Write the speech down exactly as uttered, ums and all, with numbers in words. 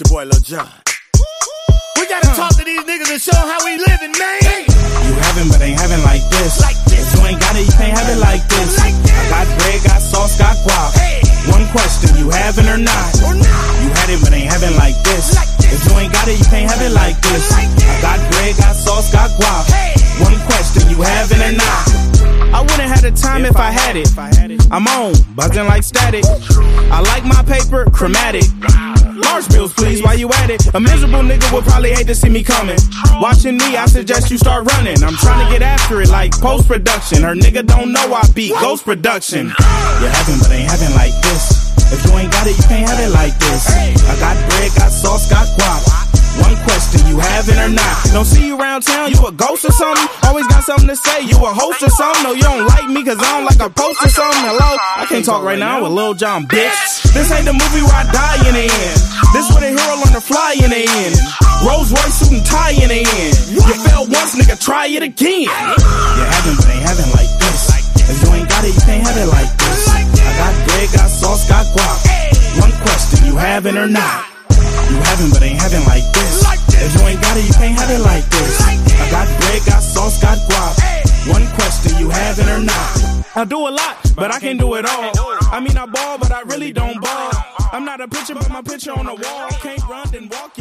your boy Lil Jon. We gotta huh. talk to these niggas and show how we living, man. You having, but ain't having like this. Like this. If you ain't got it, you can't have it like this. Like this. I got bread, got sauce, got guap. Hey. One question, you having or not? Or not. You had it, but ain't having like this. Like this. If you ain't got it, you can't have it like this. Like this. I got bread, got sauce, got guap. Hey. One question, you having or not? I wouldn't have the time if, if I had it. I'm on, buzzing like static. I like my paper, chromatic. Large bills, please, while you at it. A miserable nigga would probably hate to see me coming. Watching me, I suggest you start running. I'm trying to get after it like post-production. Her nigga don't know I beat Ghost Production. You having, but ain't having like this. If you ain't got it, you can't have it like this. I got bread, got sauce, got guap. One question, you having or not? Don't see you around town, you a ghost or something? Always got something to say, you a host or something? No, you don't like me cause I don't like a post or something? Hello? I can't talk right now with Lil Jon, bitch. This ain't the movie where I die in the end. This where the hero learn to fly in the end. Rolls Royce suit and tie in the end. You failed once, nigga, try it again. You having, but ain't having like this. If you ain't got it, you can't have it like this. I got bread, got sauce, got guap. One question, you having or not? You having, but ain't having like this. If you ain't got it, you can't have it like this. I got bread, got sauce, got guap. One question, you having or not? I do a lot, but I can't do it all. I mean, I ball, but I really don't ball. I'm not a pitcher, but my picture on the wall. Can't run, then walk.